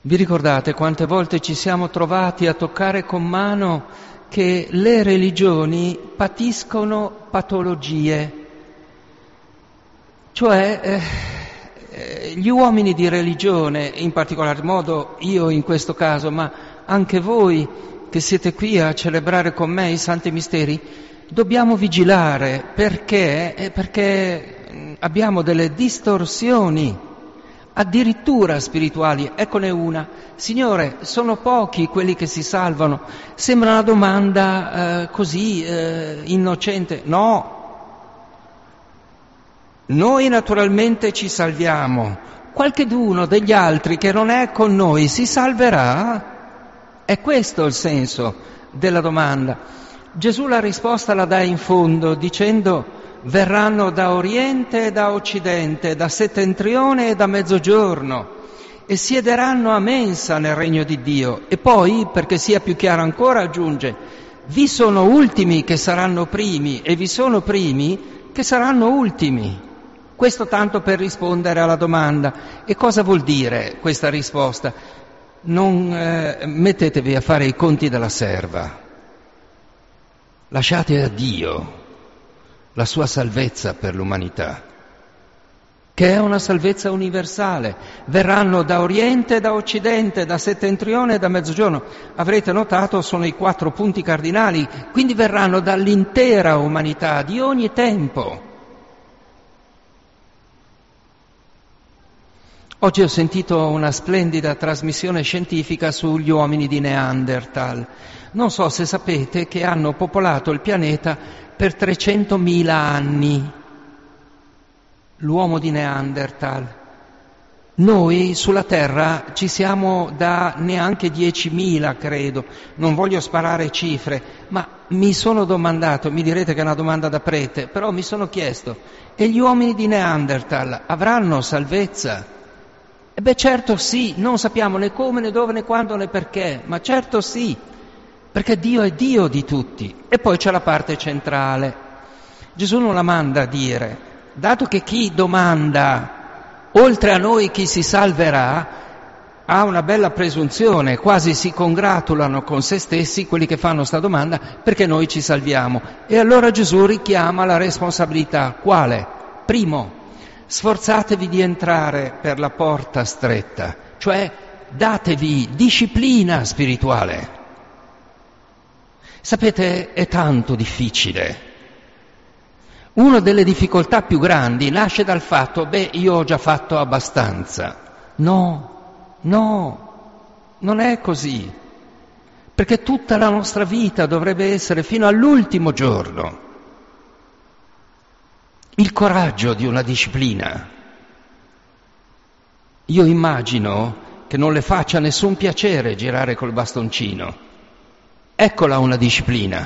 Vi ricordate quante volte ci siamo trovati a toccare con mano che le religioni patiscono patologie? Cioè gli uomini di religione, in particolar modo io in questo caso, ma anche voi che siete qui a celebrare con me i Santi Misteri, dobbiamo vigilare perché abbiamo delle distorsioni addirittura spirituali. Eccone una: Signore, sono pochi quelli che si salvano. Sembra una domanda così innocente. No, noi naturalmente ci salviamo, qualcheduno degli altri che non è con noi si salverà? È questo il senso della domanda. Gesù la risposta la dà in fondo dicendo: verranno da oriente e da occidente, da settentrione e da mezzogiorno, e siederanno a mensa nel regno di Dio. E poi, perché sia più chiaro ancora, aggiunge: vi sono ultimi che saranno primi e vi sono primi che saranno ultimi. Questo tanto per rispondere alla domanda. E cosa vuol dire questa risposta? Non mettetevi a fare i conti della serva. Lasciate a Dio la sua salvezza per l'umanità, che è una salvezza universale. Verranno da oriente e da occidente, da settentrione e da mezzogiorno. Avrete notato, sono i 4 punti cardinali, quindi verranno dall'intera umanità, di ogni tempo. Oggi ho sentito una splendida trasmissione scientifica sugli uomini di Neanderthal. Non so se sapete che hanno popolato il pianeta per 300.000 anni. L'uomo di Neanderthal. Noi sulla Terra ci siamo da neanche 10.000, credo. Non voglio sparare cifre, ma mi sono domandato, mi direte che è una domanda da prete, però mi sono chiesto: e gli uomini di Neanderthal avranno salvezza? E beh, certo sì, non sappiamo né come, né dove, né quando, né perché, ma certo sì, perché Dio è Dio di tutti. E poi c'è la parte centrale. Gesù non la manda a dire: dato che chi domanda, oltre a noi chi si salverà, ha una bella presunzione, quasi si congratulano con se stessi quelli che fanno sta domanda, perché noi ci salviamo. E allora Gesù richiama la responsabilità. Quale? Primo, sforzatevi di entrare per la porta stretta, cioè datevi disciplina spirituale. Sapete, è tanto difficile. Una delle difficoltà più grandi nasce dal fatto: io ho già fatto abbastanza. No, non è così, perché tutta la nostra vita dovrebbe essere, fino all'ultimo giorno, il coraggio di una disciplina. Io immagino che non le faccia nessun piacere girare col bastoncino. Eccola una disciplina.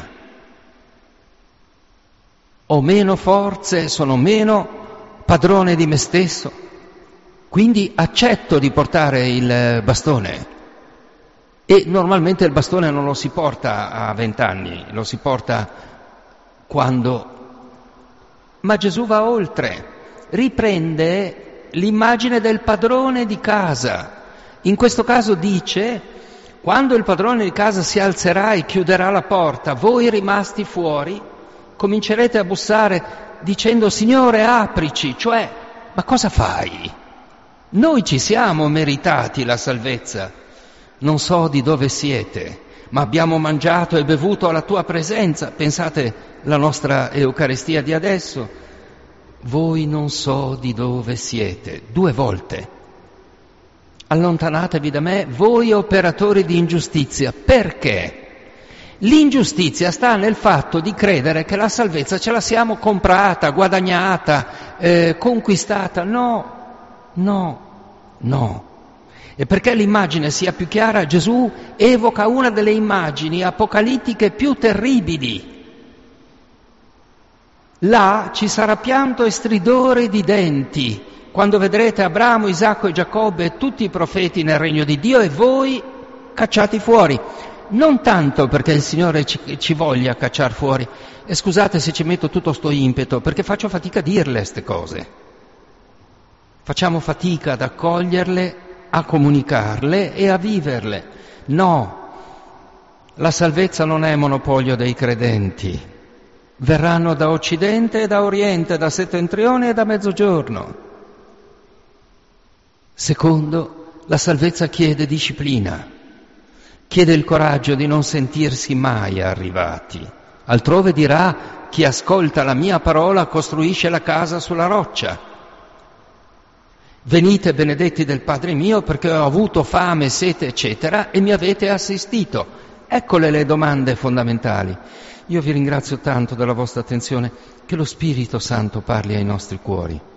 Ho meno forze, sono meno padrone di me stesso, quindi accetto di portare il bastone. E normalmente il bastone non lo si porta a 20 anni, lo si porta quando... Ma Gesù va oltre, riprende l'immagine del padrone di casa. In questo caso dice: quando il padrone di casa si alzerà e chiuderà la porta, voi rimasti fuori comincerete a bussare dicendo: Signore, aprici. Cioè, ma cosa fai? Noi ci siamo meritati la salvezza. Non so di dove siete, ma abbiamo mangiato e bevuto alla tua presenza. Pensate la nostra Eucaristia di adesso: voi non so di dove siete. 2 volte. Allontanatevi da me, voi operatori di ingiustizia. Perché? L'ingiustizia sta nel fatto di credere che la salvezza ce la siamo comprata, guadagnata, conquistata. No. E perché l'immagine sia più chiara, Gesù evoca una delle immagini apocalittiche più terribili. Là ci sarà pianto e stridore di denti, quando vedrete Abramo, Isacco e Giacobbe e tutti i profeti nel regno di Dio e voi cacciati fuori. Non tanto perché il Signore ci voglia cacciar fuori, e scusate se ci metto tutto sto impeto, perché faccio fatica a dirle queste cose. Facciamo fatica ad accoglierle a comunicarle e a viverle. No, la salvezza non è monopolio dei credenti. Verranno da Occidente e da Oriente, da settentrione e da mezzogiorno. Secondo, la salvezza chiede disciplina, chiede il coraggio di non sentirsi mai arrivati. Altrove dirà: chi ascolta la mia parola costruisce la casa sulla roccia. Venite benedetti del Padre mio perché ho avuto fame, sete, eccetera, e mi avete assistito. Eccole le domande fondamentali. Io vi ringrazio tanto della vostra attenzione, che lo Spirito Santo parli ai nostri cuori.